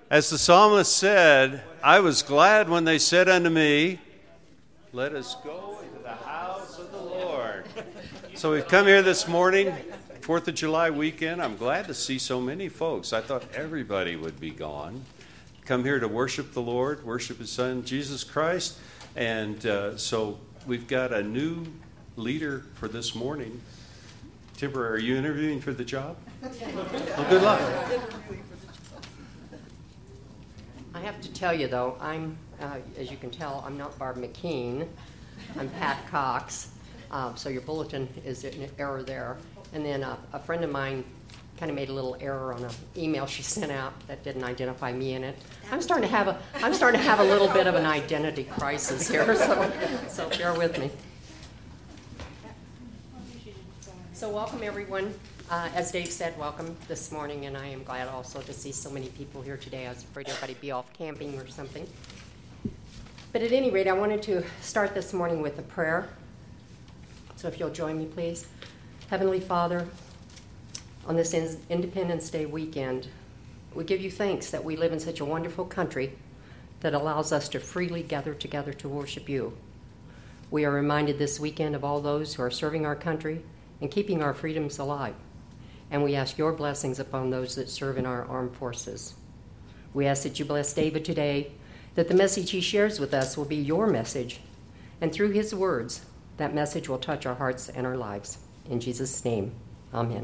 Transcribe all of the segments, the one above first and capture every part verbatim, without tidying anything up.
As the psalmist said, I was glad when they said unto me, let us go into the house of the Lord. So we've come here this morning, fourth of July weekend. I'm glad to see so many folks. I thought everybody would be gone. Come here to worship the Lord, worship His Son, Jesus Christ. And uh, so we've got a new leader for this morning. Timber, are you interviewing for the job? Well, good luck. I have to tell you, though, I'm, uh, as you can tell, I'm not Barb McKean. I'm Pat Cox. Uh, so your bulletin is an error there. And then uh, a friend of mine kind of made a little error on an email she sent out that didn't identify me in it. I'm starting to have a, I'm starting to have a little bit of an identity crisis here, so, so bear with me. So welcome, everyone. Uh, as Dave said, welcome this morning, and I am glad also to see so many people here today. I was afraid everybody would be off camping or something. But at any rate, I wanted to start this morning with a prayer. So if you'll join me, please. Heavenly Father, on this Independence Day weekend, we give you thanks that we live in such a wonderful country that allows us to freely gather together to worship you. We are reminded this weekend of all those who are serving our country and keeping our freedoms alive. And we ask your blessings upon those that serve in our armed forces. We ask that you bless David today, that the message he shares with us will be your message, and through his words, that message will touch our hearts and our lives. In Jesus' name, amen.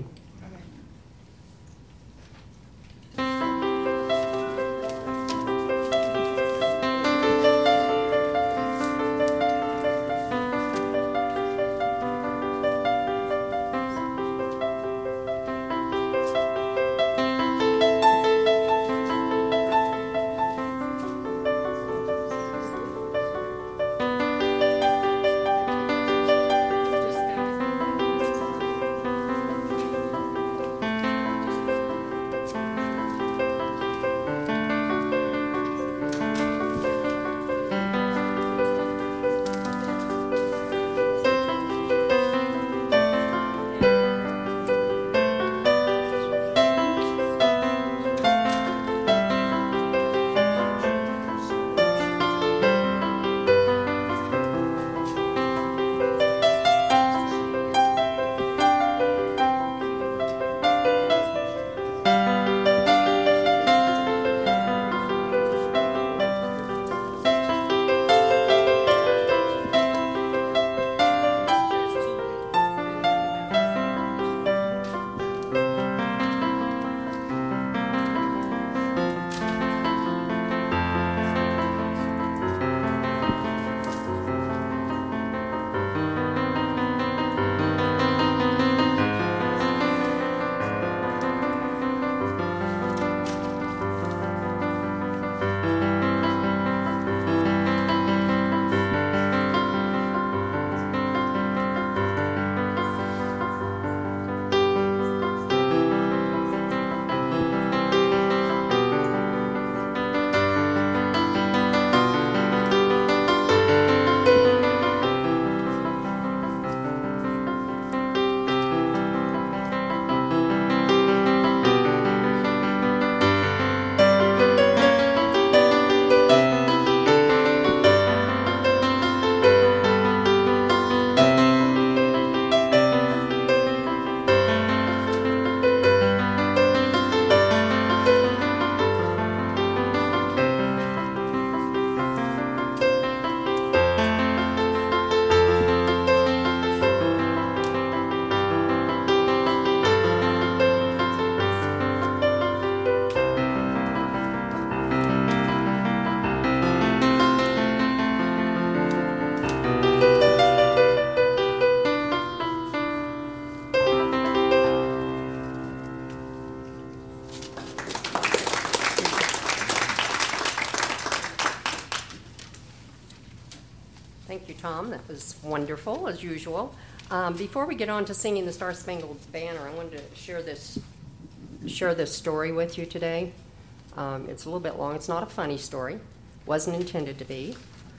Thank you, Tom. That was wonderful, as usual. Um, before we get on to singing the Star Spangled Banner, I wanted to share this share this story with you today. Um, it's a little bit long. It's not a funny story. Wasn't intended to be.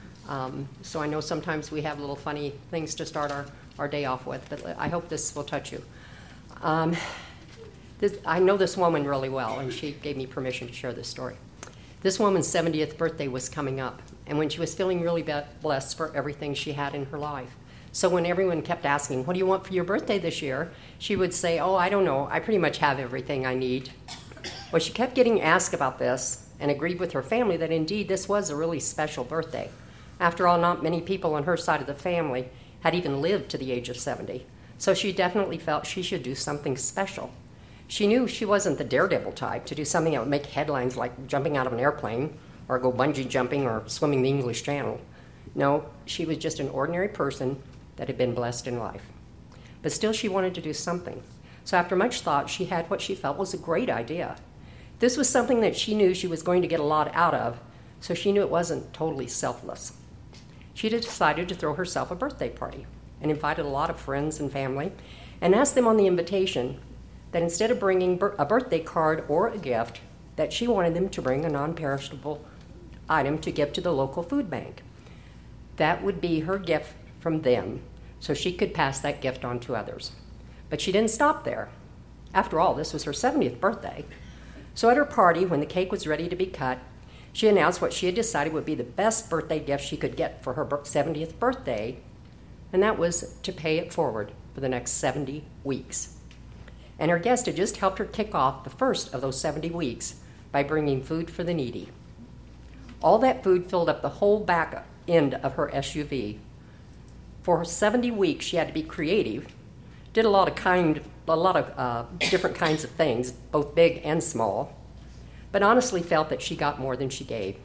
Um, so I know sometimes we have little funny things to start our, our day off with, but I hope this will touch you. Um, this, I know this woman really well, and she gave me permission to share this story. This woman's seventieth birthday was coming up, and when she was feeling really blessed for everything she had in her life. So when everyone kept asking, what do you want for your birthday this year? She would say, oh, I don't know, I pretty much have everything I need. Well, she kept getting asked about this and agreed with her family that indeed this was a really special birthday. After all, not many people on her side of the family had even lived to the age of seventy, so she definitely felt she should do something special. She knew she wasn't the daredevil type to do something that would make headlines like jumping out of an airplane or go bungee jumping or swimming the English Channel. No, she was just an ordinary person that had been blessed in life. But still she wanted to do something. So after much thought, she had what she felt was a great idea. This was something that she knew she was going to get a lot out of, so she knew it wasn't totally selfless. She decided to throw herself a birthday party and invited a lot of friends and family and asked them on the invitation that instead of bringing a birthday card or a gift, that she wanted them to bring a non-perishable item to give to the local food bank. That would be her gift from them, so she could pass that gift on to others. But she didn't stop there. After all, this was her seventieth birthday. So at her party, when the cake was ready to be cut, she announced what she had decided would be the best birthday gift she could get for her seventieth birthday, and that was to pay it forward for the next seventy weeks. And her guest had just helped her kick off the first of those seventy weeks by bringing food for the needy. All that food filled up the whole back end of her S U V. For seventy weeks, she had to be creative, did a lot of kind, a lot of uh, different kinds of things, both big and small, but honestly felt that she got more than she gave.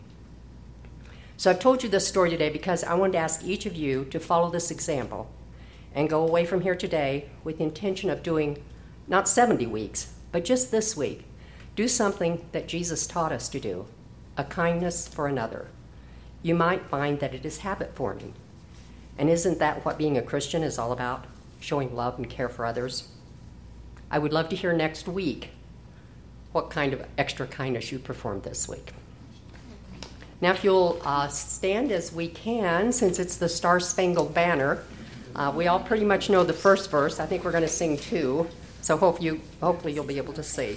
So I've told you this story today because I wanted to ask each of you to follow this example and go away from here today with the intention of doing not seventy weeks, but just this week, do something that Jesus taught us to do, a kindness for another. You might find that it is habit forming. And isn't that what being a Christian is all about? Showing love and care for others? I would love to hear next week what kind of extra kindness you performed this week. Now, if you'll uh, stand as we can, since it's the Star-Spangled Banner, uh, we all pretty much know the first verse. I think we're going to sing two, so hope you, hopefully you'll be able to see.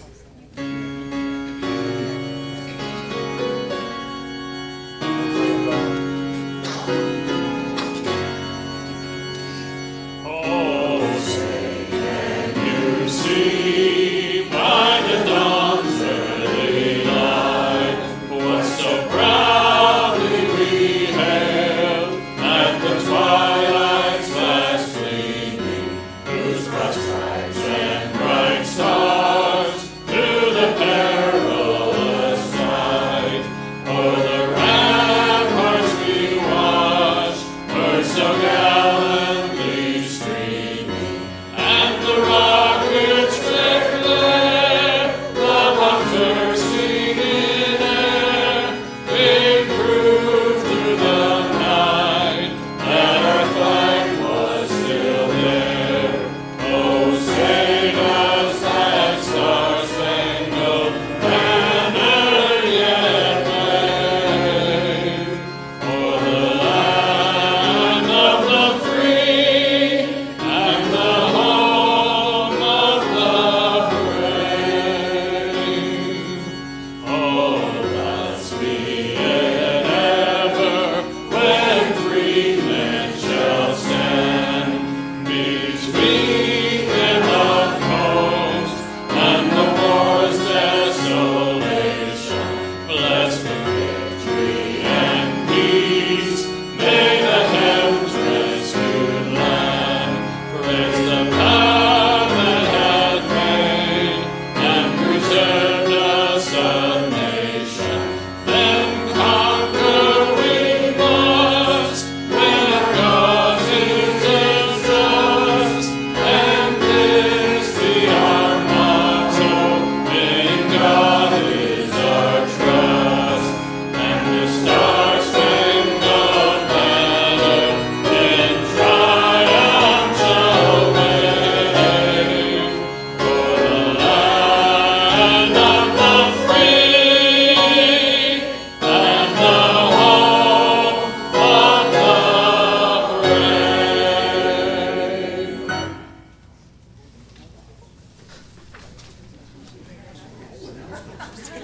The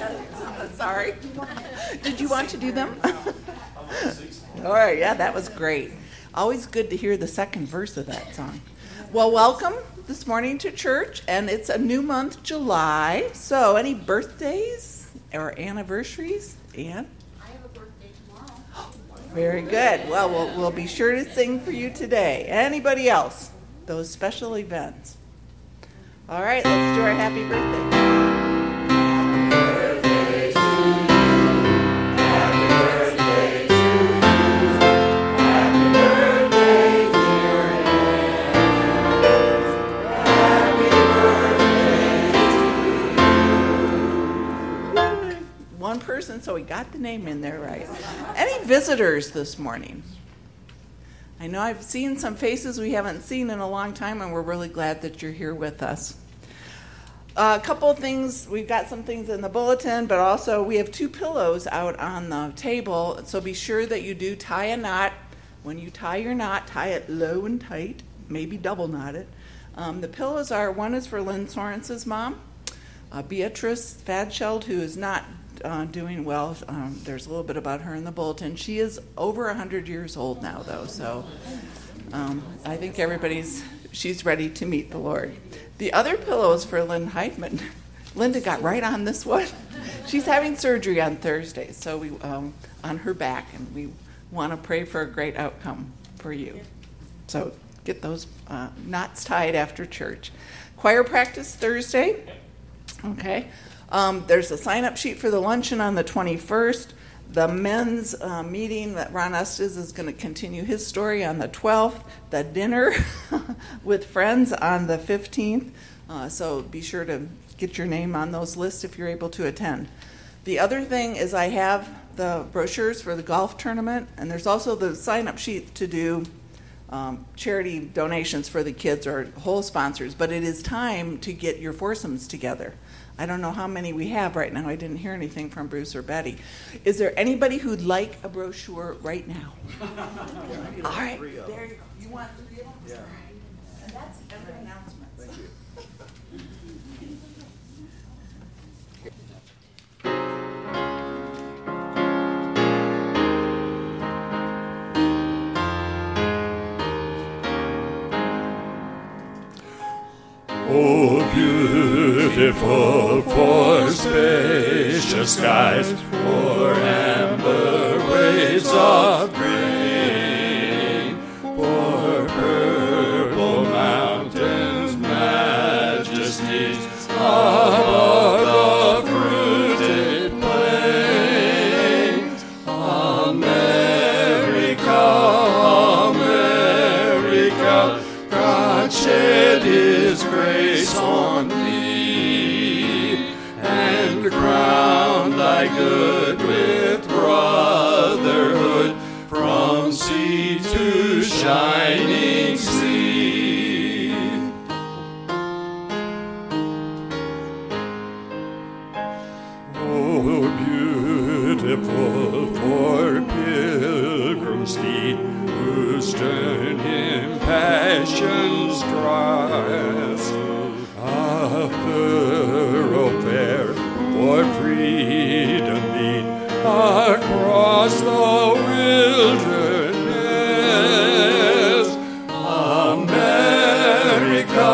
Sorry. Did you want to do them? All right, yeah, that was great. Always good to hear the second verse of that song. Well, welcome this morning to church, and it's a new month, July. So, any birthdays or anniversaries? Ann? I have a birthday tomorrow. Very good. Well, we'll we'll be sure to sing for you today. Anybody else? Those special events. All right, let's do our happy birthday. One person, so we got the name in there right. Any visitors this morning? I know I've seen some faces we haven't seen in a long time, and we're really glad that you're here with us. Uh, a couple of things, we've got some things in the bulletin, but also we have two pillows out on the table, so be sure that you do tie a knot. When you tie your knot, tie it low and tight, maybe double knot it. Um, the pillows are, one is for Lynn Sorensen's mom, uh, Beatrice Fadscheld, who is not Uh, doing well. Um, there's a little bit about her in the bulletin. She is over one hundred years old now, though, so um, I think everybody's, she's ready to meet the Lord. The other pillow is for Lynn Heitman. Linda got right on this one. She's having surgery on Thursday, so we um, on her back, and we want to pray for a great outcome for you. So get those uh, knots tied after church. Choir practice Thursday. Okay. Um, there's a sign-up sheet for the luncheon on the twenty-first. The men's uh, meeting that Ron Estes is going to continue his story on the twelfth. The dinner with friends on the fifteenth. Uh, so be sure to get your name on those lists if you're able to attend. The other thing is I have the brochures for the golf tournament, and there's also the sign-up sheet to do um, charity donations for the kids or whole sponsors. But it is time to get your foursomes together. I don't know how many we have right now. I didn't hear anything from Bruce or Betty. Is there anybody who'd like a brochure right now? All right, there you go. You want three of them? Yeah. And that's the end of announcements. Thank you. Oh, beautiful for spacious skies, for amber waves of green, for purple mountains, majesties above the fruited plains. America, America, God shed His grace on thee, and crown thy good with brotherhood, from sea to shining sea. Oh, beautiful for pilgrim steed, whose stern impassions drives, a thoroughfare for freedom beat across the wilderness. America,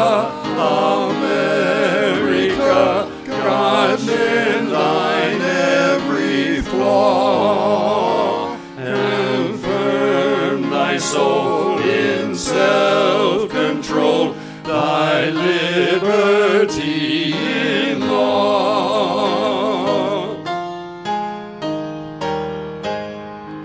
America, God in thine every flaw, and firm thy soul in self-control, thy liberty in law.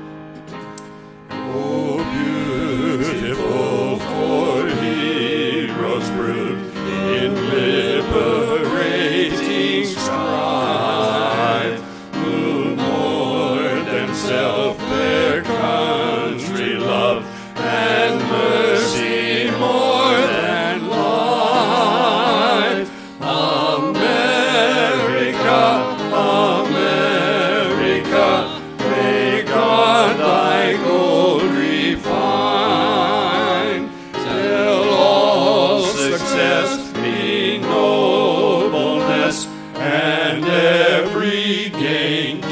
regained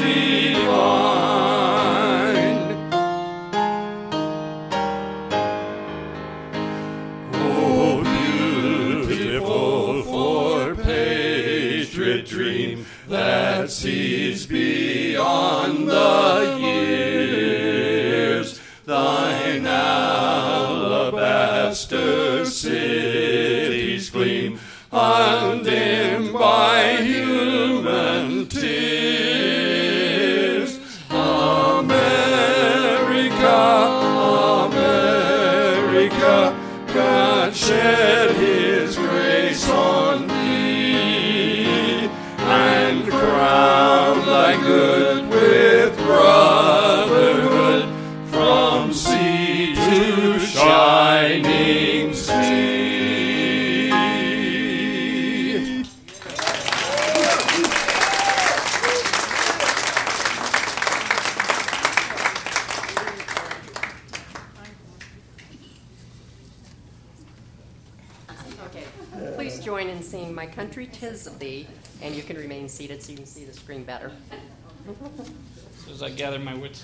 divine. Oh, beautiful for patriot dream that sees beyond the years thine alabaster cities gleam, undimmed by human tears. America, America, God shed his grace on thee, and crown thy good with brotherhood from sea to shining sea. Okay, please join in singing My Country 'Tis of Thee, and you can remain seated so you can see the screen better. As I gather my wits.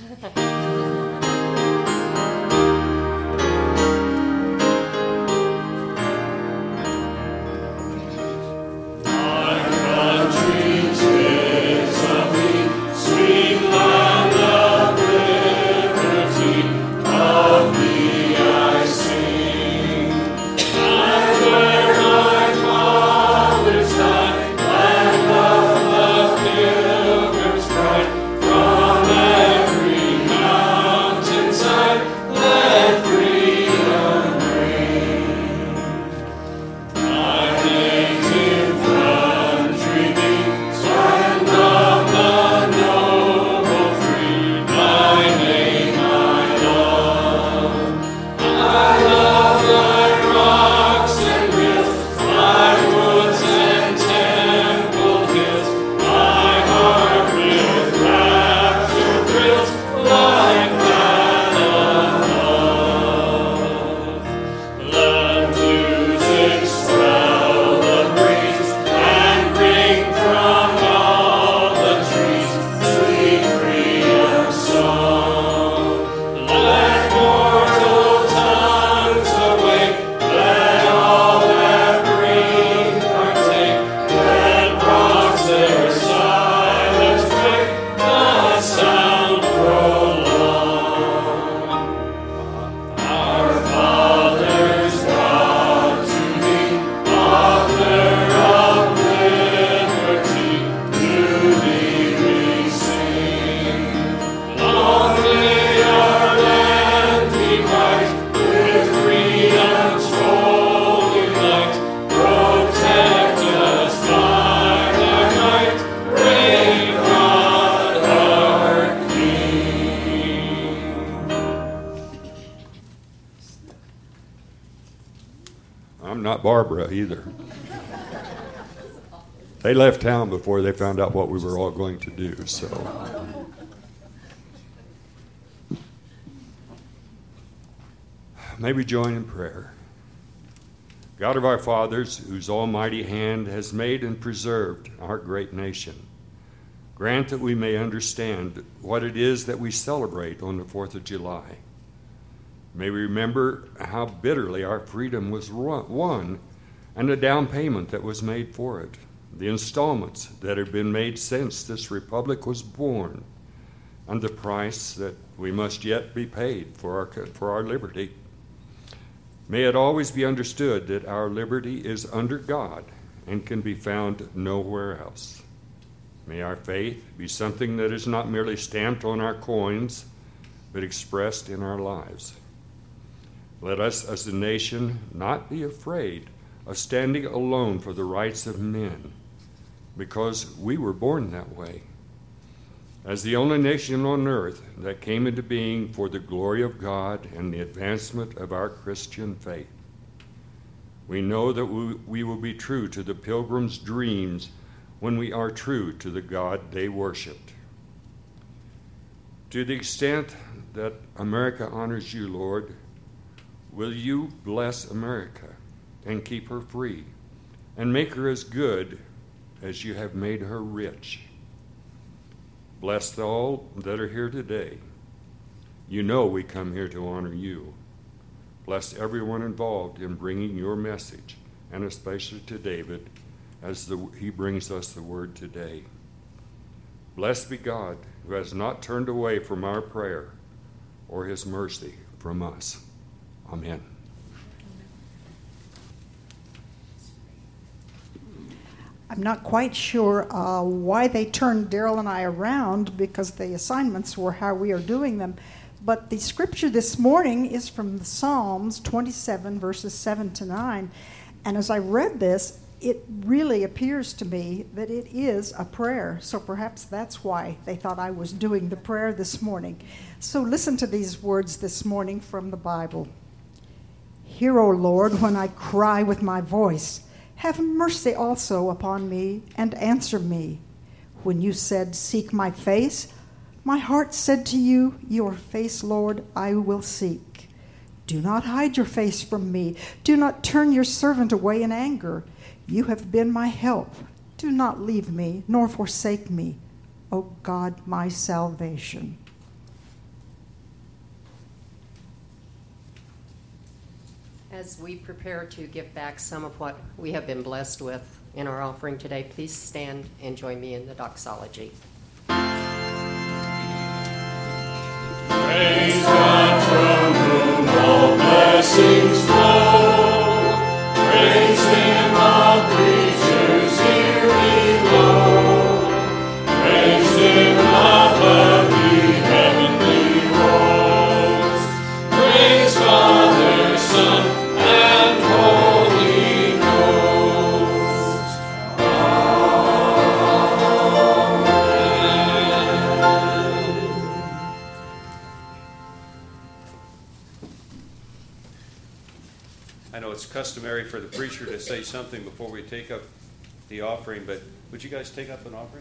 I'm not Barbara either. They left town before they found out what we were all going to do, so. May we join in prayer. God of our fathers, whose almighty hand has made and preserved our great nation, grant that we may understand what it is that we celebrate on the fourth of July. May we remember how bitterly our freedom was won and the down payment that was made for it, the installments that have been made since this republic was born, and the price that we must yet be paid for our, for our liberty. May it always be understood that our liberty is under God and can be found nowhere else. May our faith be something that is not merely stamped on our coins, but expressed in our lives. Let us as a nation not be afraid of standing alone for the rights of men, because we were born that way. As the only nation on earth that came into being for the glory of God and the advancement of our Christian faith, we know that we, we will be true to the pilgrims' dreams when we are true to the God they worshiped. To the extent that America honors you, Lord, will you bless America and keep her free and make her as good as you have made her rich? Bless all that are here today. You know we come here to honor you. Bless everyone involved in bringing your message, and especially to David as the, he brings us the word today. Blessed be God who has not turned away from our prayer or his mercy from us. Amen. I'm not quite sure uh, why they turned Daryl and I around, because the assignments were how we are doing them. But the scripture this morning is from the Psalms twenty-seven, verses seven to nine. And as I read this, it really appears to me that it is a prayer. So perhaps that's why they thought I was doing the prayer this morning. So listen to these words this morning from the Bible. Hear, O Lord, when I cry with my voice. Have mercy also upon me and answer me. When you said, seek my face, my heart said to you, your face, Lord, I will seek. Do not hide your face from me. Do not turn your servant away in anger. You have been my help. Do not leave me, nor forsake me, O God, my salvation. As we prepare to give back some of what we have been blessed with in our offering today, please stand and join me in the doxology. Praise God from whom all blessings flow. Praise Him, all creatures here below. Praise Him above the heavenly hosts. Praise Father, Son, and Holy Ghost. Amen. I know it's customary for the preacher to say something before we take up the offering, but would you guys take up an offering?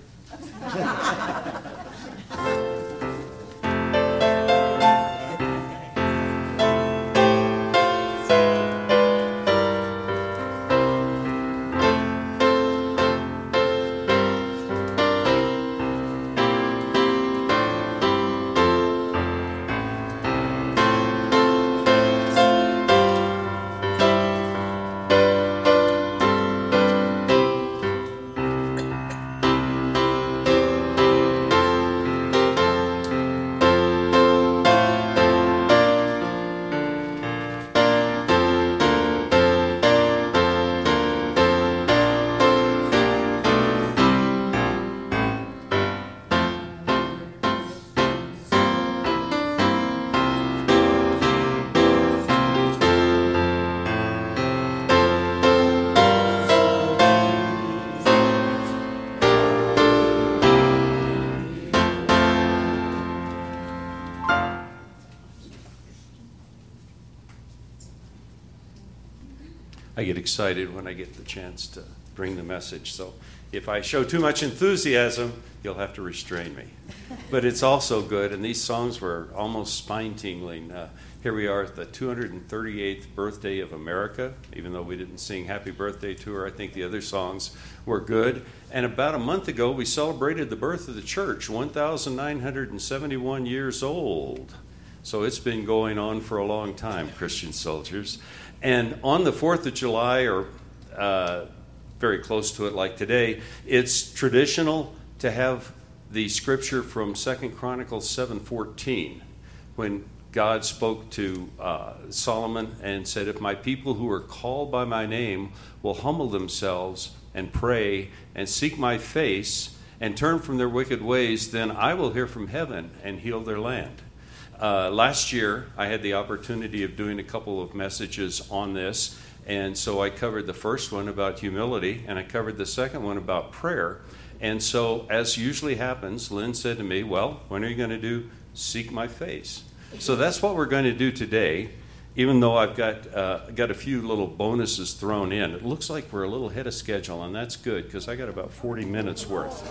I get excited when I get the chance to bring the message. So if I show too much enthusiasm, you'll have to restrain me. But it's also good, and these songs were almost spine-tingling. Uh, here we are at the two hundred thirty-eighth birthday of America. Even though we didn't sing Happy Birthday to her, I think the other songs were good. And about a month ago, we celebrated the birth of the church, one thousand nine hundred seventy-one years old. So it's been going on for a long time, Christian soldiers. And on the fourth of July, or uh, very close to it like today, it's traditional to have the scripture from Second Chronicles seven fourteen, when God spoke to uh, Solomon and said, if my people who are called by my name will humble themselves and pray and seek my face and turn from their wicked ways, then I will hear from heaven and heal their land. Uh, last year, I had the opportunity of doing a couple of messages on this, and so I covered the first one about humility, and I covered the second one about prayer. And so, as usually happens, Lynn said to me, well, when are you going to do Seek My Face? So that's what we're going to do today, even though I've got, uh, got a few little bonuses thrown in. It looks like we're a little ahead of schedule, and that's good, because I got about forty minutes worth.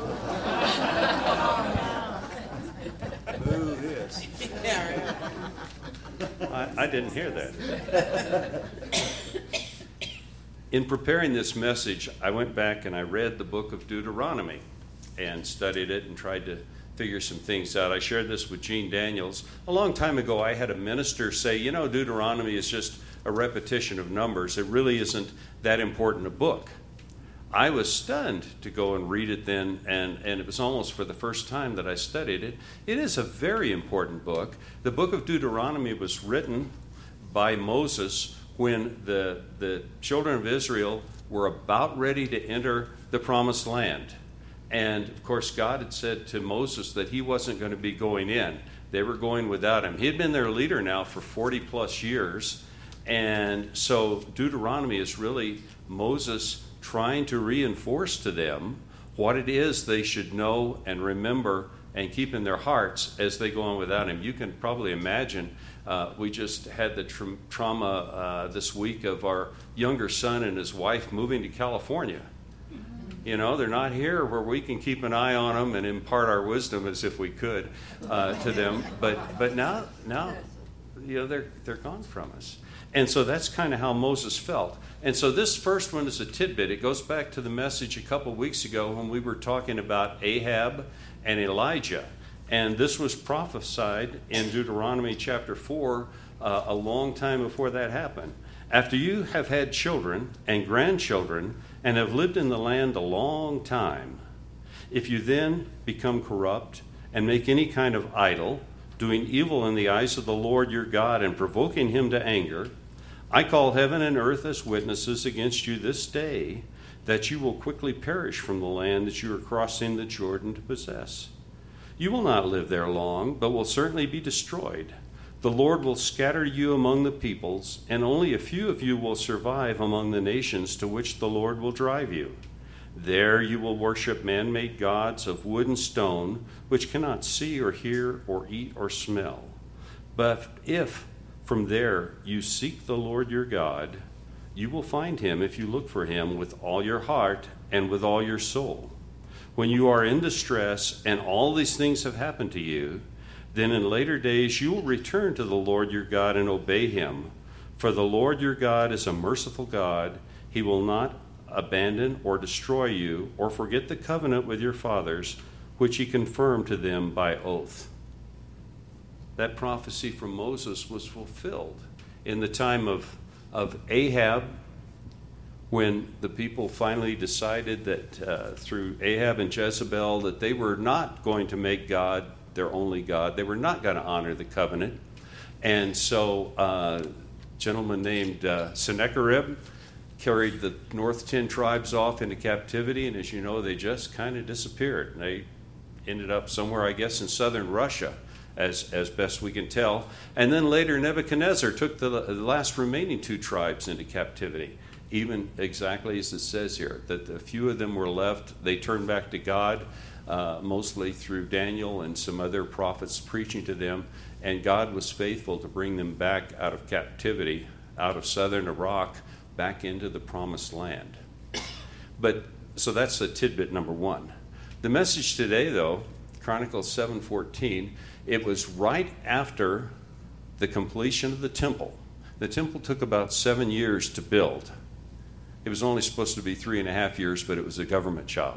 Move this. I, I didn't hear that. In preparing this message, I went back and I read the book of Deuteronomy and studied it and tried to figure some things out. I shared this with Gene Daniels. A long time ago, I had a minister say, you know, Deuteronomy is just a repetition of Numbers. It really isn't that important a book. I was stunned to go and read it then, and, and it was almost for the first time that I studied it. It is a very important book. The book of Deuteronomy was written by Moses when the, the children of Israel were about ready to enter the promised land. And, of course, God had said to Moses that he wasn't going to be going in. They were going without him. He had been their leader now for forty plus years. And so Deuteronomy is really Moses trying to reinforce to them what it is they should know and remember and keep in their hearts as they go on without him. You can probably imagine, uh, we just had the tra- trauma uh, this week of our younger son and his wife moving to California. You know, they're not here where we can keep an eye on them and impart our wisdom as if we could uh, to them. But but now, now, you know, they're they're gone from us. And so that's kind of how Moses felt. And so this first one is a tidbit. It goes back to the message a couple weeks ago when we were talking about Ahab and Elijah. And this was prophesied in Deuteronomy chapter four uh, a long time before that happened. After you have had children and grandchildren and have lived in the land a long time, if you then become corrupt and make any kind of idol, doing evil in the eyes of the Lord your God and provoking him to anger, I call heaven and earth as witnesses against you this day, that you will quickly perish from the land that you are crossing the Jordan to possess. You will not live there long, but will certainly be destroyed. The Lord will scatter you among the peoples, and only a few of you will survive among the nations to which the Lord will drive you. There you will worship man-made gods of wood and stone, which cannot see or hear or eat or smell. But if from there you seek the Lord your God, you will find him if you look for him with all your heart and with all your soul. When you are in distress and all these things have happened to you, then in later days you will return to the Lord your God and obey him. For the Lord your God is a merciful God. He will not abandon or destroy you or forget the covenant with your fathers, which he confirmed to them by oath. That prophecy from Moses was fulfilled in the time of, of Ahab, when the people finally decided that uh, through Ahab and Jezebel that they were not going to make God their only God. They were not going to honor the covenant. And so uh, a gentleman named uh, Sennacherib carried the north ten tribes off into captivity, and as you know, they just kind of disappeared. They ended up somewhere, I guess, in southern Russia, as, as best we can tell. And then later Nebuchadnezzar took the, the last remaining two tribes into captivity, even exactly as it says here, that a few of them were left. They turned back to God, uh, mostly through Daniel and some other prophets preaching to them, and God was faithful to bring them back out of captivity, out of southern Iraq, back into the promised land. But so that's a tidbit number one. The message today, though, Chronicles seven fourteen, it was right after the completion of the temple. The temple took about seven years to build. It was only supposed to be three and a half years, but it was a government job.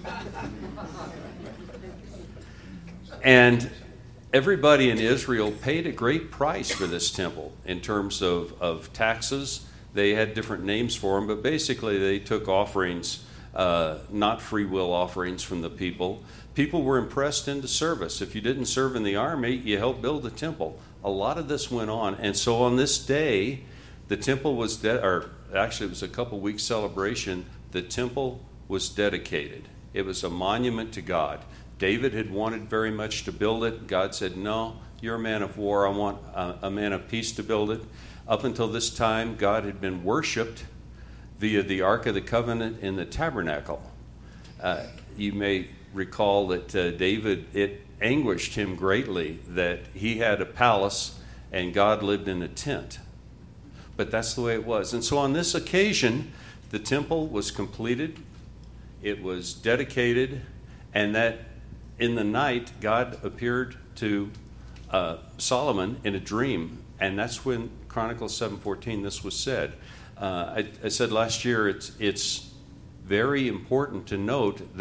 And everybody in Israel paid a great price for this temple in terms of, of taxes. They had different names for them, but basically they took offerings, uh, not free will offerings from the people. People were impressed into service. If you didn't serve in the army, you helped build the temple. A lot of this went on. And so on this day, the temple was, de- or actually it was a couple weeks celebration, the temple was dedicated. It was a monument to God. David had wanted very much to build it. God said, no, you're a man of war. I want a, a man of peace to build it. Up until this time, God had been worshipped via the Ark of the Covenant in the tabernacle. Uh, you may recall that uh, David, it anguished him greatly that he had a palace and God lived in a tent. But that's the way it was. And so on this occasion, the temple was completed. It was dedicated, and that in the night, God appeared to uh, Solomon in a dream, and that's when Chronicles seven fourteen, this was said. Uh, I, I said last year, it's it's very important to note that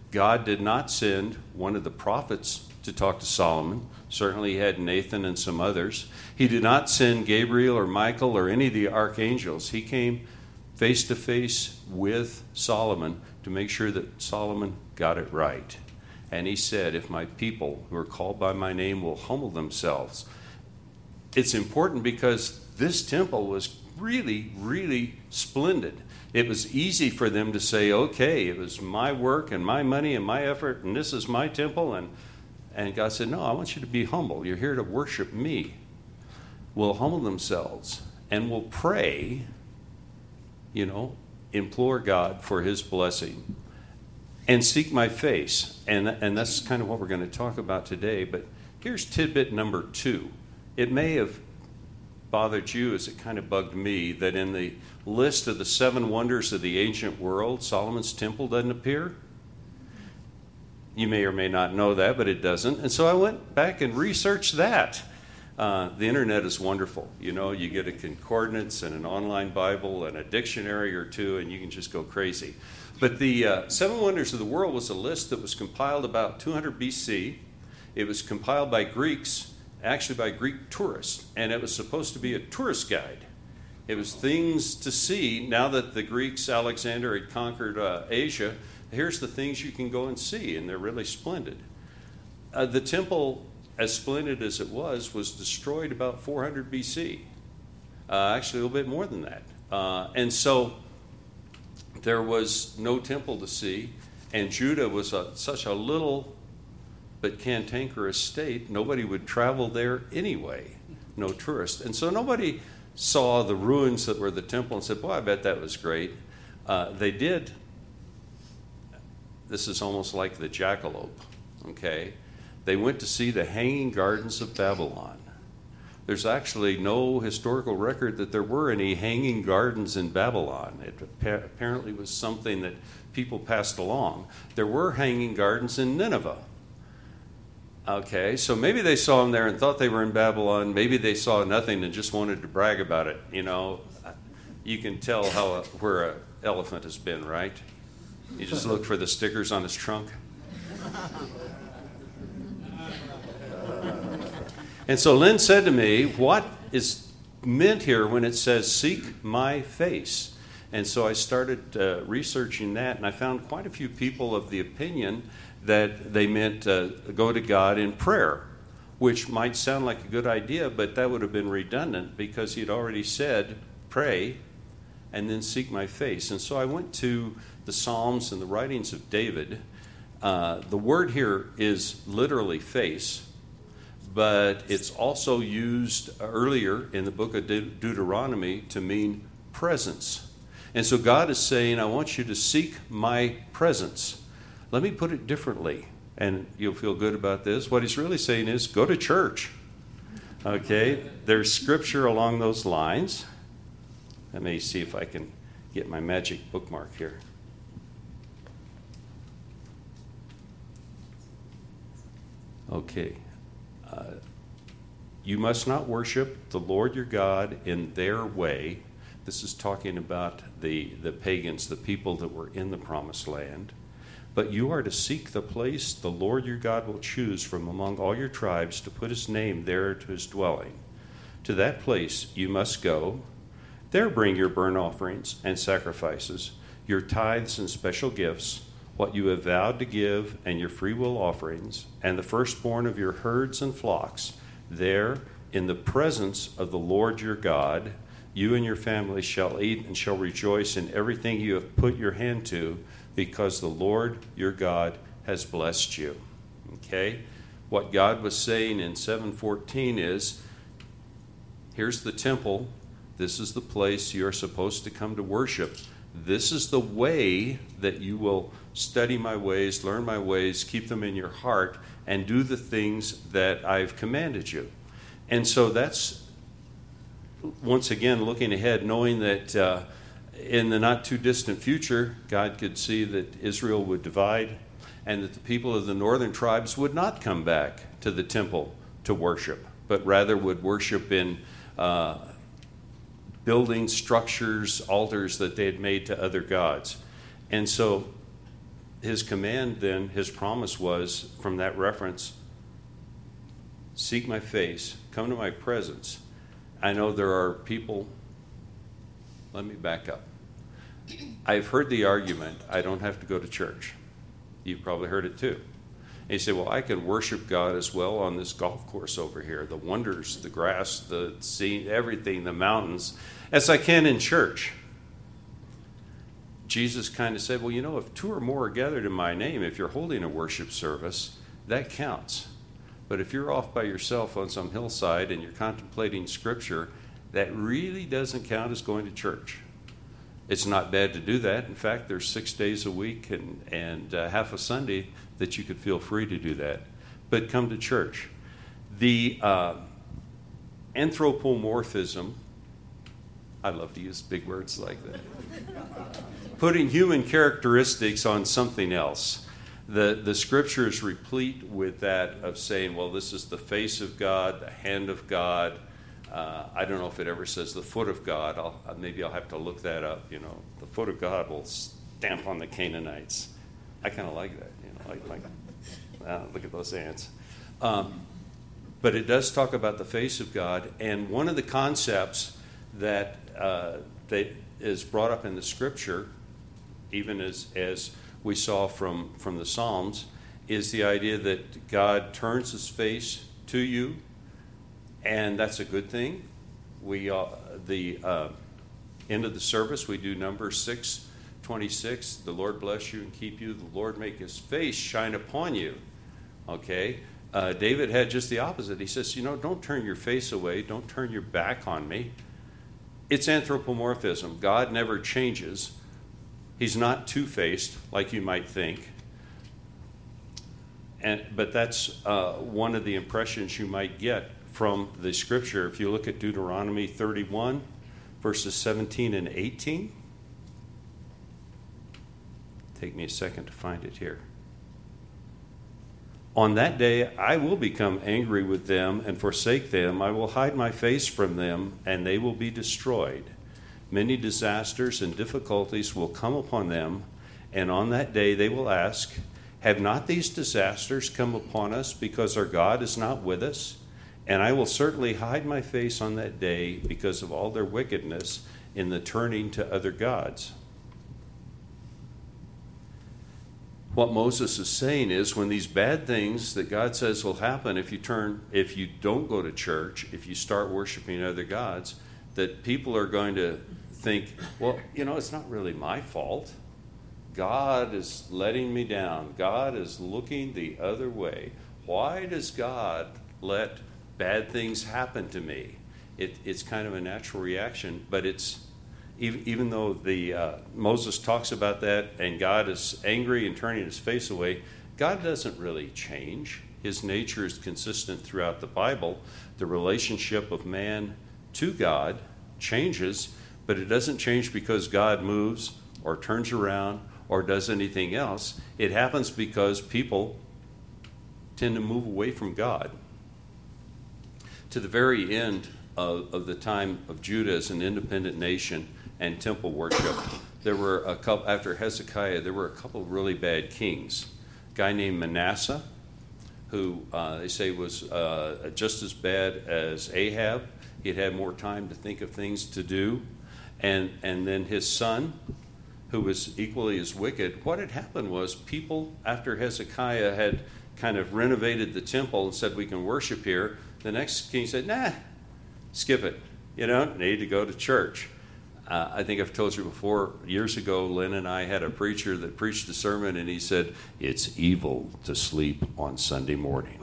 God did not send one of the prophets to talk to Solomon. Certainly he had Nathan and some others. He did not send Gabriel or Michael or any of the archangels. He came face to face with Solomon to make sure that Solomon got it right. And he said, if my people who are called by my name will humble themselves. It's important because this temple was really, really splendid. It was easy for them to say, okay, it was my work and my money and my effort, and this is my temple. And, and God said, no, I want you to be humble. You're here to worship me. Will humble themselves and will pray, you know, implore God for his blessing and seek my face. And, and that's kind of what we're going to talk about today. But here's tidbit number two. It may have bothered you as it kind of bugged me that in the list of the seven wonders of the ancient world, Solomon's temple doesn't appear. You may or may not know that, but it doesn't. And so I went back and researched that. Uh, the internet is wonderful. You know, you get a concordance and an online Bible and a dictionary or two, and you can just go crazy. But the uh, Seven Wonders of the World was a list that was compiled about two hundred B C. It was compiled by Greeks, actually by Greek tourists, and it was supposed to be a tourist guide. It was things to see. Now that the Greeks, Alexander, had conquered uh, Asia, here's the things you can go and see, and they're really splendid. Uh, the temple, as splendid as it was, was destroyed about four hundred B C. Uh, actually, a little bit more than that. Uh, and so there was no temple to see, and Judah was a, such a little but cantankerous state, nobody would travel there anyway, no tourists. And so nobody saw the ruins that were the temple and said, boy, I bet that was great. Uh, they did. This is almost like the jackalope, okay? They went to see the Hanging Gardens of Babylon. There's actually no historical record that there were any hanging gardens in Babylon. It apparently was something that people passed along. There were hanging gardens in Nineveh. Okay, so maybe they saw them there and thought they were in Babylon. Maybe they saw nothing and just wanted to brag about it. You know, you can tell how a, where an elephant has been, right? You just look for the stickers on his trunk. And so Lynn said to me, what is meant here when it says, seek my face? And so I started uh, researching that, and I found quite a few people of the opinion that they meant uh, go to God in prayer, which might sound like a good idea, but that would have been redundant because he'd already said, pray and then seek my face. And so I went to the Psalms and the writings of David. Uh, the word here is literally face, but it's also used earlier in the book of De- Deuteronomy to mean presence. And so God is saying, I want you to seek my presence. Let me put it differently, and you'll feel good about this. What he's really saying is, go to church. Okay? There's scripture along those lines. Let me see if I can get my magic bookmark here. Okay. Uh, you must not worship the Lord your God in their way. This is talking about the, the pagans, the people that were in the promised land. But you are to seek the place the Lord your God will choose from among all your tribes to put his name there to his dwelling. To that place you must go. There bring your burnt offerings and sacrifices, your tithes and special gifts, what you have vowed to give, and your freewill offerings, and the firstborn of your herds and flocks. There, in the presence of the Lord your God, you and your family shall eat and shall rejoice in everything you have put your hand to, because the Lord your God has blessed you. Okay? What God was saying in seven fourteen is, here's the temple. This is the place you're supposed to come to worship. This is the way that you will study my ways, learn my ways, keep them in your heart, and do the things that I've commanded you. And so that's, once again, looking ahead, knowing that uh, in the not too distant future, God could see that Israel would divide and that the people of the northern tribes would not come back to the temple to worship, but rather would worship in uh, building structures, altars that they had made to other gods. And so his command then, his promise was, from that reference, seek my face, come to my presence. I know there are people, let me back up. I've heard the argument, I don't have to go to church. You've probably heard it too. And you say, well, I can worship God as well on this golf course over here, the wonders, the grass, the sea, everything, the mountains, as I can in church. Jesus kind of said, well, you know, if two or more are gathered in my name, if you're holding a worship service, that counts. But if you're off by yourself on some hillside and you're contemplating Scripture, that really doesn't count as going to church. It's not bad to do that. In fact, there's six days a week and, and uh, half a Sunday that you could feel free to do that. But come to church. The uh, anthropomorphism, I love to use big words like that, putting human characteristics on something else. The, the Scripture is replete with that of saying, well, this is the face of God, the hand of God. Uh, I don't know if it ever says the foot of God. I'll, maybe I'll have to look that up. You know, the foot of God will stamp on the Canaanites. I kind of like that. You know, like, like uh, look at those ants. Um, but it does talk about the face of God, and one of the concepts that uh, that is brought up in the Scripture, even as as we saw from from the Psalms, is the idea that God turns His face to you. And that's a good thing. We uh, the uh, end of the service, we do number six twenty-six. The Lord bless you and keep you. The Lord make His face shine upon you. Okay? Uh, David had just the opposite. He says, you know, don't turn your face away. Don't turn your back on me. It's anthropomorphism. God never changes. He's not two-faced like you might think. And but that's uh, one of the impressions you might get from the Scripture. If you look at Deuteronomy thirty-one, verses seventeen and eighteen. Take me a second to find it here. On that day I will become angry with them and forsake them. I will hide my face from them, and they will be destroyed. Many disasters and difficulties will come upon them, and on that day they will ask, have not these disasters come upon us because our God is not with us? And I will certainly hide my face on that day because of all their wickedness in the turning to other gods. What Moses is saying is, when these bad things that God says will happen if you turn, if you don't go to church, if you start worshiping other gods, that people are going to think, well, you know, it's not really my fault. God is letting me down. God is looking the other way. Why does God let bad things happen to me? It, it's kind of a natural reaction, but it's even, even though the uh, Moses talks about that and God is angry and turning His face away, God doesn't really change. His nature is consistent throughout the Bible. The relationship of man to God changes, but it doesn't change because God moves or turns around or does anything else. It happens because people tend to move away from God. To the very end of, of the time of Judah as an independent nation and temple worship, there were a couple, after Hezekiah, there were a couple of really bad kings. A guy named Manasseh, who uh, they say was uh, just as bad as Ahab. He had had more time to think of things to do. And, and then his son, who was equally as wicked. What had happened was people, after Hezekiah had kind of renovated the temple and said, we can worship here, the next king said, nah, skip it. You don't need to go to church. Uh, I think I've told you before, years ago, Lynn and I had a preacher that preached a sermon, and he said, it's evil to sleep on Sunday morning.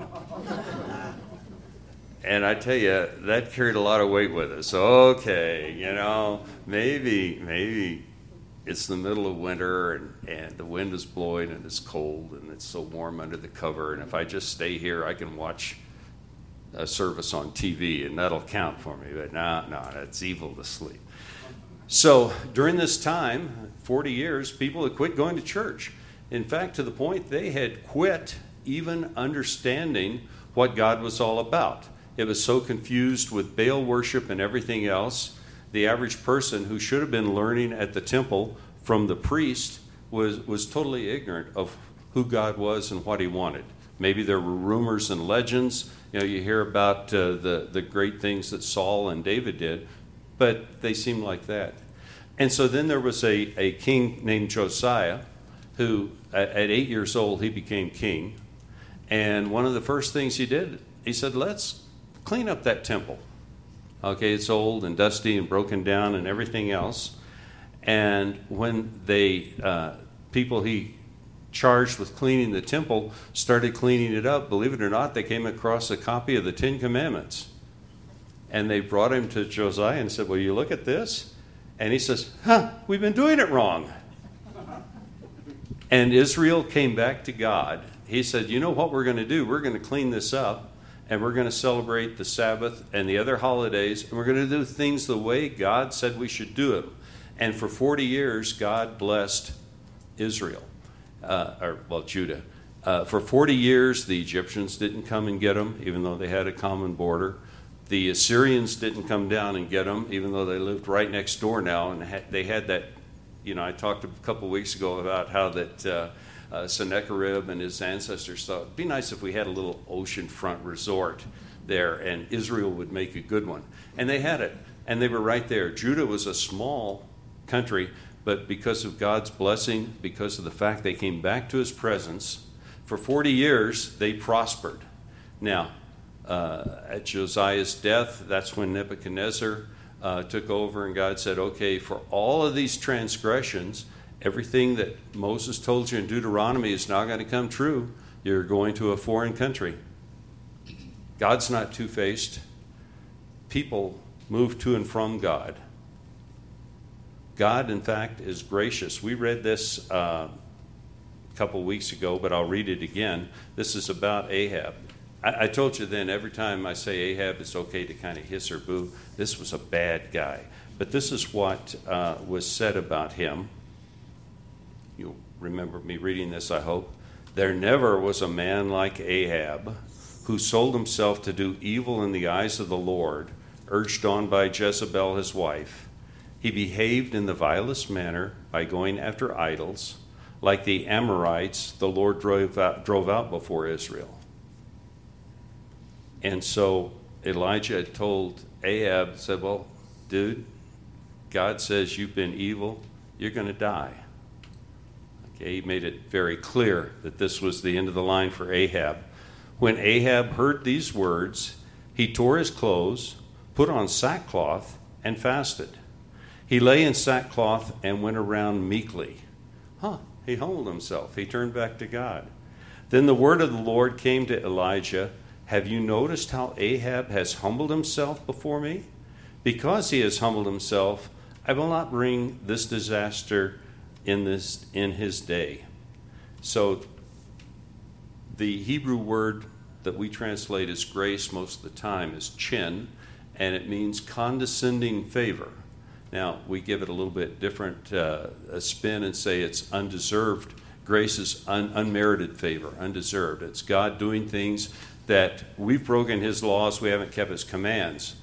And I tell you, that carried a lot of weight with us. Okay, you know, maybe, maybe it's the middle of winter, and, and the wind is blowing, and it's cold, and it's so warm under the cover, and if I just stay here, I can watch a service on T V, and that'll count for me. But no, no, it's evil to sleep. So during this time, forty years, people had quit going to church. In fact, to the point they had quit even understanding what God was all about. It was so confused with Baal worship and everything else. The average person who should have been learning at the temple from the priest was, was totally ignorant of who God was and what he wanted. Maybe there were rumors and legends. You know, you hear about uh, the, the great things that Saul and David did, but they seemed like that. And so then there was a, a king named Josiah who, at, at eight years old, he became king. And one of the first things he did, he said, let's clean up that temple. Okay, it's old and dusty and broken down and everything else. And when they, uh, people he charged with cleaning the temple started cleaning it up, believe it or not, they came across a copy of the Ten Commandments. And they brought him to Josiah and said, well, you look at this. And he says, huh, we've been doing it wrong. And Israel came back to God. He said, you know what we're going to do? We're going to clean this up, and we're going to celebrate the Sabbath and the other holidays, and we're going to do things the way God said we should do them. And for forty years, God blessed Israel, uh, or, well, Judah. Uh, for forty years, the Egyptians didn't come and get them, even though they had a common border. The Assyrians didn't come down and get them, even though they lived right next door now, and ha- they had that. You know, I talked a couple weeks ago about how that uh, uh, Sennacherib and his ancestors thought it'd be nice if we had a little oceanfront resort there, and Israel would make a good one. And they had it, and they were right there. Judah was a small country, but because of God's blessing, because of the fact they came back to his presence, for forty years they prospered. Now, uh, at Josiah's death, that's when Nebuchadnezzar Uh, took over, and God said, okay, for all of these transgressions, everything that Moses told you in Deuteronomy is now going to come true. You're going to a foreign country. God's not two-faced. People move to and from God. God, in fact, is gracious. We read this uh, a couple weeks ago, but I'll read it again. This is about Ahab. I told you then, every time I say Ahab, it's okay to kind of hiss or boo. This was a bad guy. But this is what uh, was said about him. You'll remember me reading this, I hope. There never was a man like Ahab who sold himself to do evil in the eyes of the Lord, urged on by Jezebel his wife. He behaved in the vilest manner by going after idols. Like the Amorites, the Lord drove out, drove out before Israel. And so Elijah told Ahab, said, well, dude, God says you've been evil, you're going to die. Okay, he made it very clear that this was the end of the line for Ahab. When Ahab heard these words, he tore his clothes, put on sackcloth, and fasted. He lay in sackcloth and went around meekly. Huh, he humbled himself. He turned back to God. Then the word of the Lord came to Elijah, have you noticed how Ahab has humbled himself before me? Because he has humbled himself, I will not bring this disaster in this in his day. So the Hebrew word that we translate as grace most of the time is chin, and it means condescending favor. Now, we give it a little bit different uh, a spin and say it's undeserved. Grace is un- unmerited favor, undeserved. It's God doing things that we've broken his laws, we haven't kept his commands.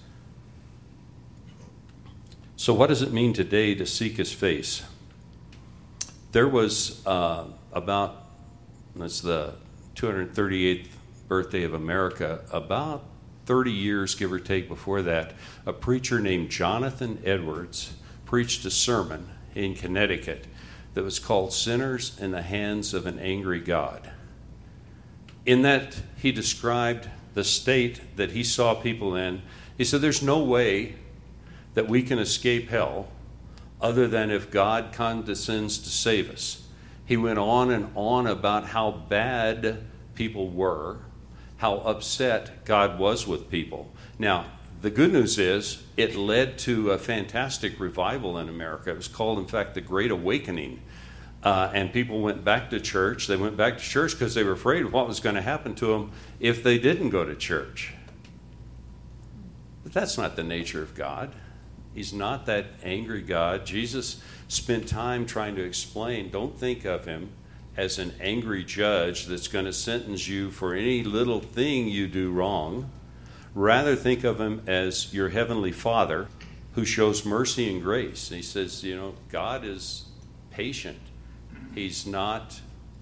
So what does it mean today to seek his face? There was uh, about, that's the two hundred thirty-eighth birthday of America, about thirty years, give or take, before that, a preacher named Jonathan Edwards preached a sermon in Connecticut that was called Sinners in the Hands of an Angry God. In that, he described the state that he saw people in. He said, there's no way that we can escape hell other than if God condescends to save us. He went on and on about how bad people were, how upset God was with people. Now, the good news is it led to a fantastic revival in America. It was called, in fact, the Great Awakening. Uh, and people went back to church. They went back to church because they were afraid of what was going to happen to them if they didn't go to church. But that's not the nature of God. He's not that angry God. Jesus spent time trying to explain, don't think of him as an angry judge that's going to sentence you for any little thing you do wrong. Rather, think of him as your heavenly Father who shows mercy and grace. And he says, you know, God is patient. He's not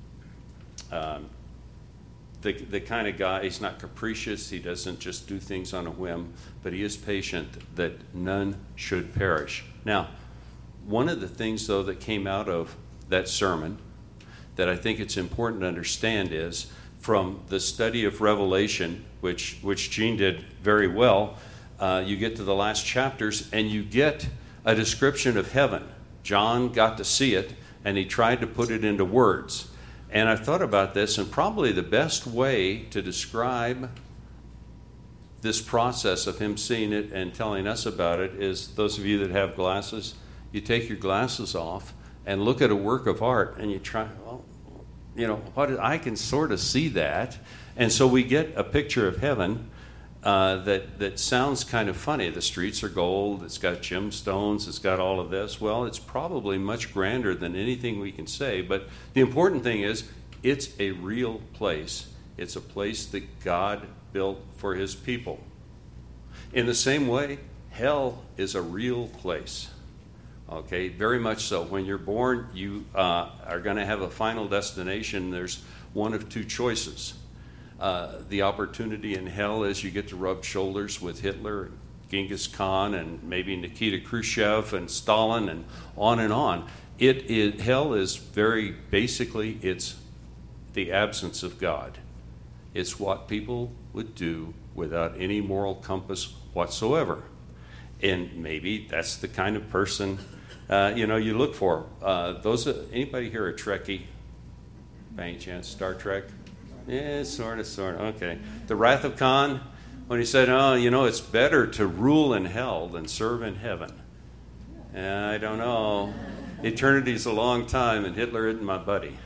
um, the, the kind of guy, he's not capricious. He doesn't just do things on a whim, but he is patient that none should perish. Now, one of the things, though, that came out of that sermon that I think it's important to understand is from the study of Revelation, which, which Gene did very well, uh, you get to the last chapters and you get a description of heaven. John got to see it, and he tried to put it into words. And I thought about this, and probably the best way to describe this process of him seeing it and telling us about it is, those of you that have glasses, you take your glasses off and look at a work of art, and you try, well, you know, what I can sort of see that. And so we get a picture of heaven uh, that, that sounds kind of funny. The streets are gold, it's got gemstones, it's got all of this. Well, it's probably much grander than anything we can say, but the important thing is it's a real place. It's a place that God built for his people. In the same way, hell is a real place. Okay, very much so. When you're born, you uh, are going to have a final destination. There's one of two choices. Uh, the opportunity in hell is you get to rub shoulders with Hitler, and Genghis Khan, and maybe Nikita Khrushchev and Stalin, and on and on. It, it hell is very basically it's the absence of God. It's what people would do without any moral compass whatsoever. And maybe that's the kind of person uh, you know you look for. Uh, those uh, anybody here a Trekkie? By any chance, Star Trek? Yeah, sort of, sort of. Okay. The Wrath of Khan, when he said, "Oh, you know, it's better to rule in hell than serve in heaven." I don't know. Eternity's a long time, and Hitler isn't my buddy.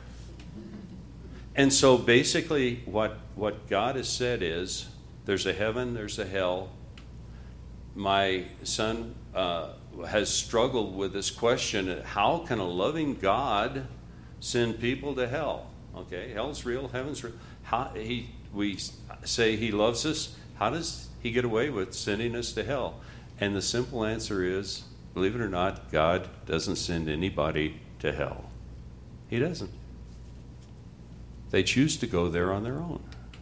And so, basically, what what God has said is, there's a heaven, there's a hell. My son uh, has struggled with this question: how can a loving God send people to hell? Okay, hell's real, heaven's real. How, he, we say he loves us. How does he get away with sending us to hell? And the simple answer is, believe it or not, God doesn't send anybody to hell. He doesn't. They choose to go there on their own.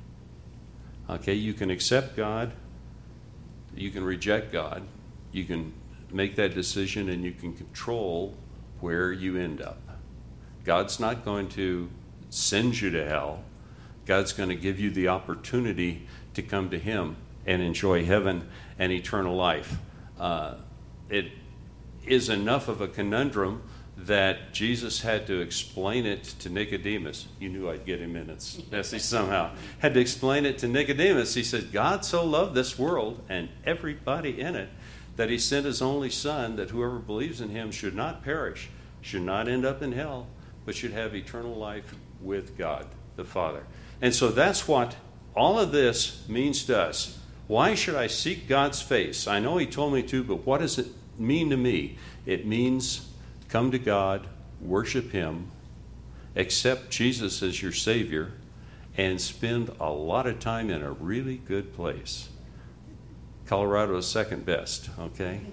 Okay, you can accept God. You can reject God. You can make that decision, and you can control where you end up. God's not going to send you to hell. God's going to give you the opportunity to come to him and enjoy heaven and eternal life. Uh, it is enough of a conundrum that Jesus had to explain it to Nicodemus. You knew I'd get him in its message somehow. Had to explain it to Nicodemus. He said, God so loved this world and everybody in it that he sent his only son, that whoever believes in him should not perish, should not end up in hell, but should have eternal life with God the Father. And so that's what all of this means to us. Why should I seek God's face? I know he told me to, but what does it mean to me? It means come to God, worship him, accept Jesus as your Savior, and spend a lot of time in a really good place. Colorado is second best, okay?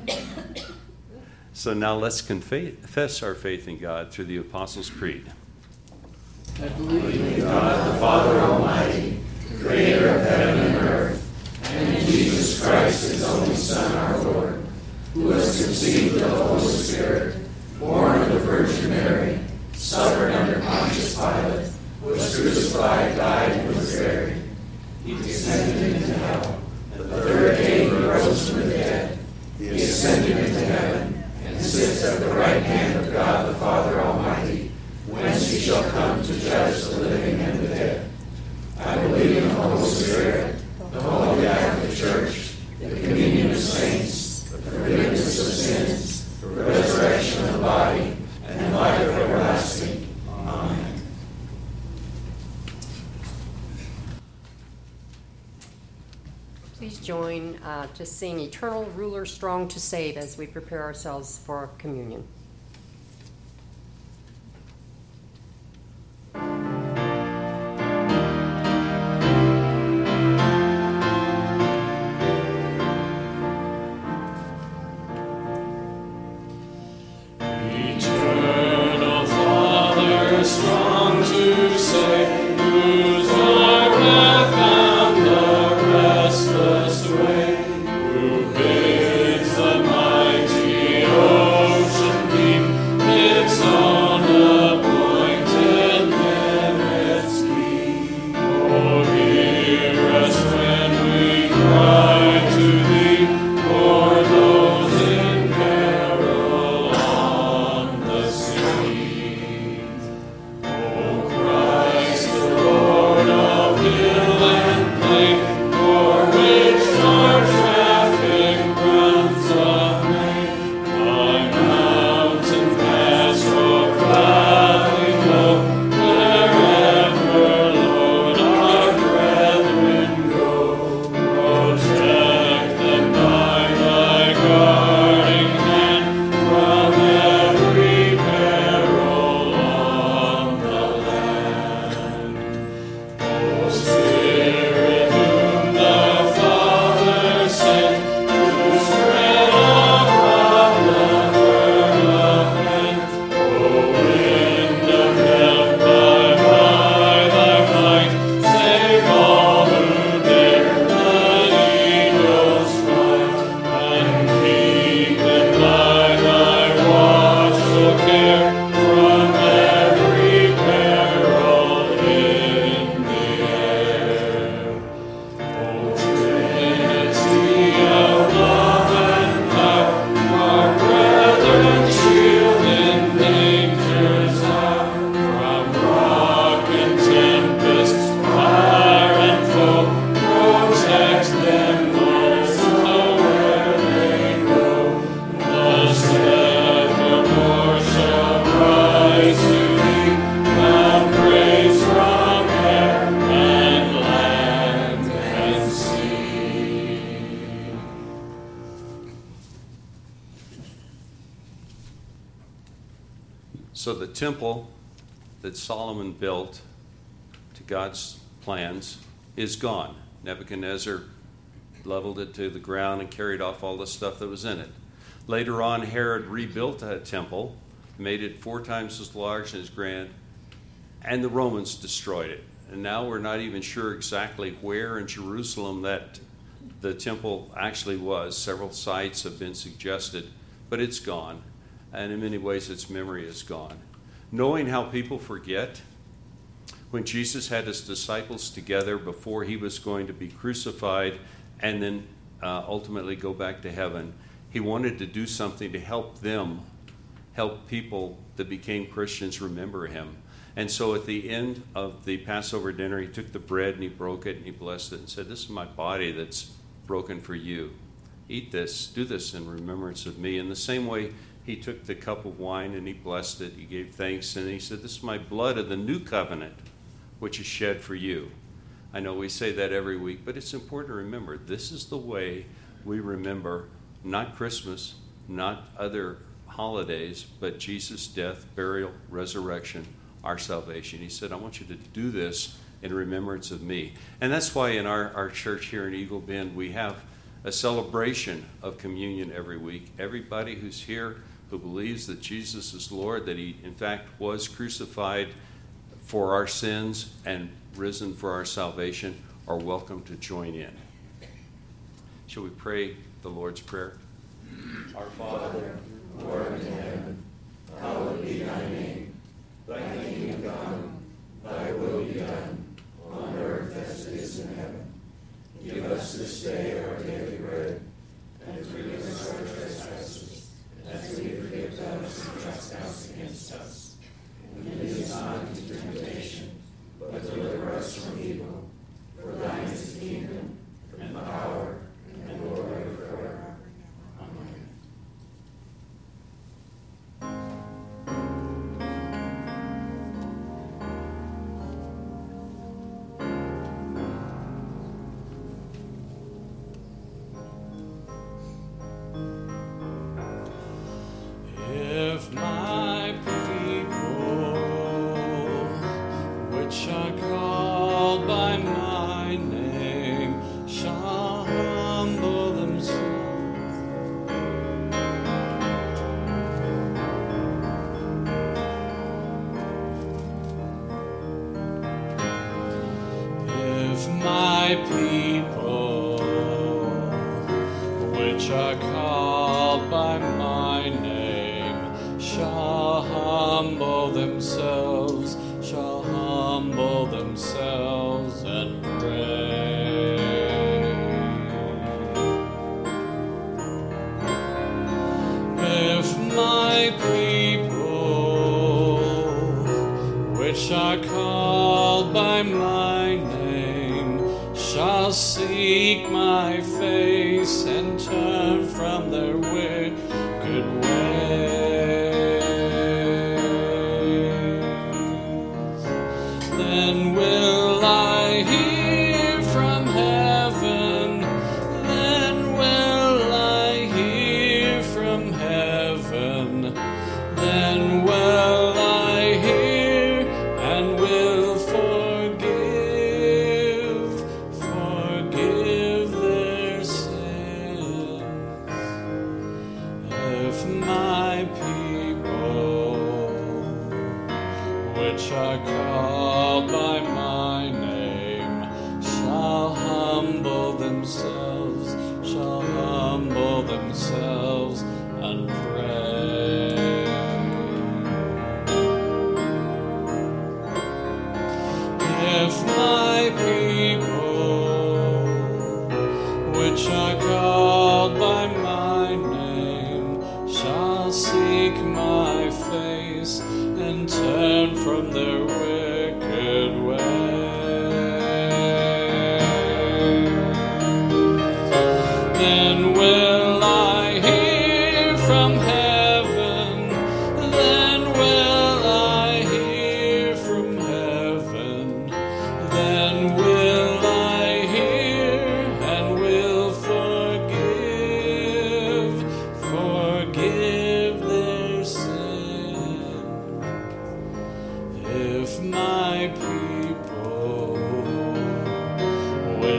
So now let's confess our faith in God through the Apostles' Creed. I believe in God, the Father Almighty, creator of heaven and earth, and in Jesus Christ, his only Son, our Lord, who was conceived of the Holy Spirit, born of the Virgin Mary, suffered under Pontius Pilate, was crucified, died, and was buried. He descended into hell. The third day he rose from the dead. He ascended into heaven, and sits at the right hand of God the Father Almighty, whence he shall come to judge the living and the dead. I believe in the Holy Spirit, the Holy Catholic Church, the communion of saints, the forgiveness of sins, the resurrection of the body, and life everlasting. Amen. Please join uh, to sing Eternal Ruler Strong to Save as we prepare ourselves for communion. Eternal Father, So the temple that Solomon built to God's plans is gone. Nebuchadnezzar leveled it to the ground and carried off all the stuff that was in it. Later on, Herod rebuilt that temple, made it four times as large and as grand, and the Romans destroyed it. And now we're not even sure exactly where in Jerusalem that the temple actually was. Several sites have been suggested, but it's gone. And in many ways, its memory is gone. Knowing how people forget, when Jesus had his disciples together before he was going to be crucified and then uh, ultimately go back to heaven, he wanted to do something to help them, help people that became Christians remember him. And so at the end of the Passover dinner, he took the bread and he broke it and he blessed it and said, "This is my body that's broken for you. Eat this, do this in remembrance of me." In the same way, he took the cup of wine and he blessed it. He gave thanks and he said, "This is my blood of the new covenant, which is shed for you." I know we say that every week, but it's important to remember this is the way we remember not Christmas, not other holidays, but Jesus' death, burial, resurrection, our salvation. He said, "I want you to do this in remembrance of me." And that's why in our, our church here in Eagle Bend, we have a celebration of communion every week. Everybody who's here who believes that Jesus is Lord, that he in fact was crucified for our sins and risen for our salvation, are welcome to join in. Shall we pray the Lord's Prayer? Our Father, who art in heaven, hallowed be thy name. Thy kingdom come, thy will be done, on earth as it is in heaven. Give us this day our daily bread, and forgive us our trespasses, as we forgive those who trespass against us. And lead us not into temptation, but deliver us from evil. For thine is the kingdom, and the power, and the glory forever. Amen. If my people, which are called by my name, shall humble themselves, if my people, which are called by my name, shall humble themselves, shall humble themselves and pray. If my people, which are called by my name, shall seek my face and turn from their wicked ways, then will I hear from heaven, then will I hear from heaven, then will I hear and will forgive, forgive their sins. If my people, which are called by my name, shall humble themselves, shall humble themselves and pray. If my people, which are called by my name, shall seek my face and turn from their wicked ways, then will I hear from heaven, then will I hear from heaven, then will I hear and will forgive, forgive their sin.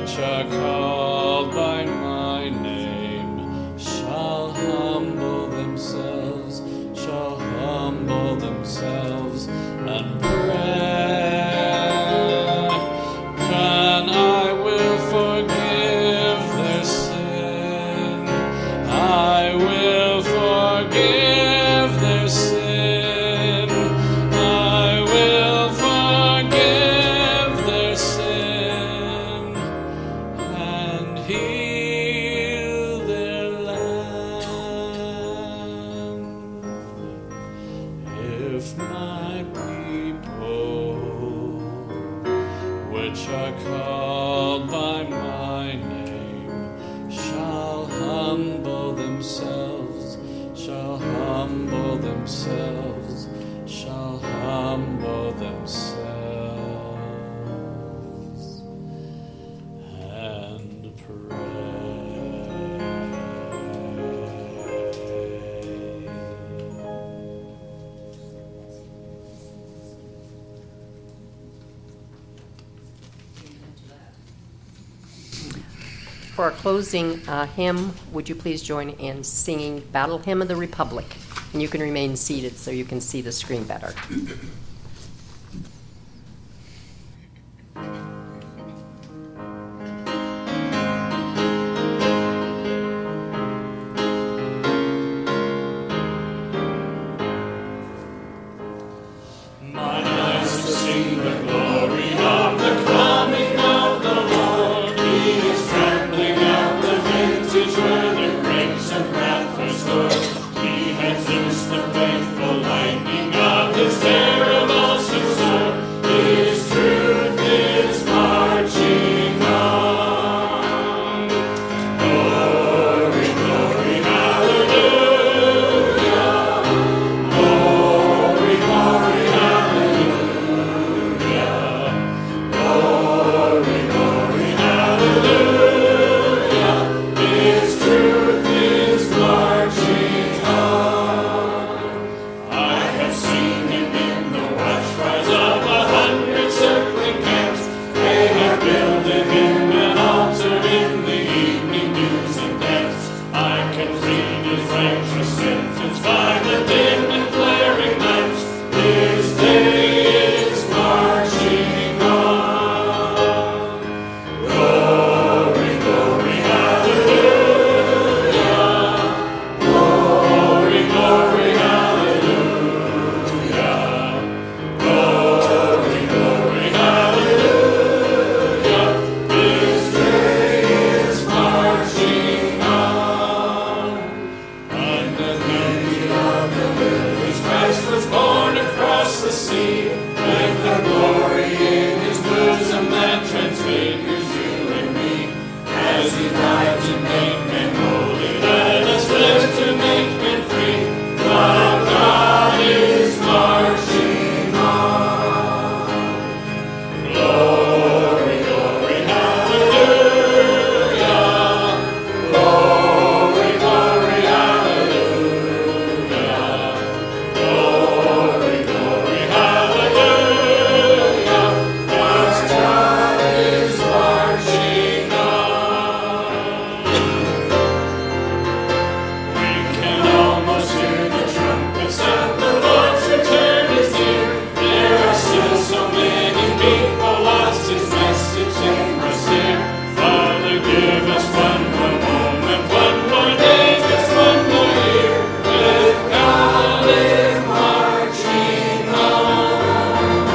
which are called by my name, shall humble themselves, shall humble themselves and pray, then I will forgive their sin. I will forgive their sin. I will forgive their sin and heal their land. If my people, which are called by my name, shall humble themselves, shall humble themselves, shall humble themselves and pray. For our closing uh, hymn, would you please join in singing Battle Hymn of the Republic? And you can remain seated so you can see the screen better. Mine eyes have seen the glory of the coming of the Lord. He is trampling out the vintage where the grapes of wrath are stored. He has loosed the faithful lightning of his terrible sword. His truth is marching on. Glory, glory, hallelujah. Glory, glory, hallelujah. Glory, glory, hallelujah. His truth is marching on. I have seen him in the watchfires of a hundred circling camps. They have builded him an altar in the evening dews and damps. I can read his righteous sentence by the dim and flaring lamps. His day is marching on. Glory, glory, hallelujah. Glory, glory, hallelujah. Glory, glory, hallelujah. His day is marching on. Under the beauty of the lilies, Christ was born across the sea. With the glory in his bosom that transfigures you and me. As he died to make men holy, let us live to make men free. While God is marching on. Glory, glory, hallelujah. Glory, glory, hallelujah. Glory, glory, hallelujah. As God is marching on. We can almost hear the trumpets and the Lord's return is near. There are still so many people lost. His message in us here. Father, give us one more moment, one more day, just one more year. With God is marching on.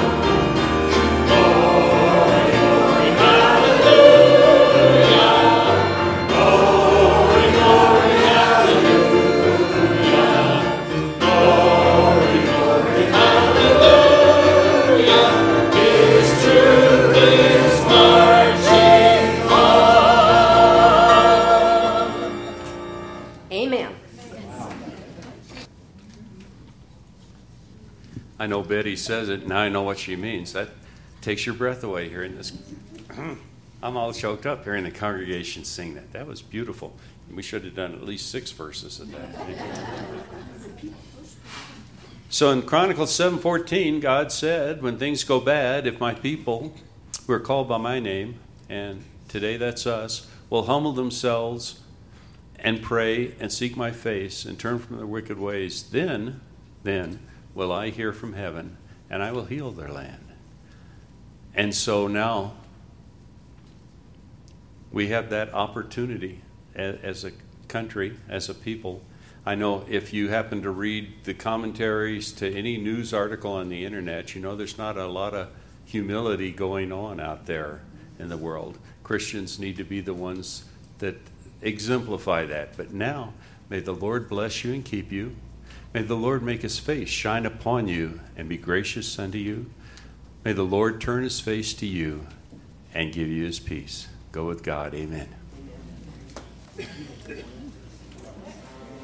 Glory, glory, hallelujah. Glory, glory, hallelujah. Glory, glory, hallelujah. His truth is marching on. Amen. I know Betty says it, now I know what she means. That takes your breath away hearing this. I'm all choked up hearing the congregation sing that. That was beautiful. We should have done at least six verses of that. So in Chronicles seven fourteen, God said, when things go bad, if my people who are called by my name and today that's us, will humble themselves and pray and seek my face and turn from their wicked ways, then, then will I hear from heaven and I will heal their land. And so now we have that opportunity as a country, as a people. I know if you happen to read the commentaries to any news article on the internet, you know there's not a lot of humility going on out there in the world. Christians need to be the ones that exemplify that. But now, may the Lord bless you and keep you. May the Lord make his face shine upon you and be gracious unto you. May the Lord turn his face to you and give you his peace. Go with God. Amen.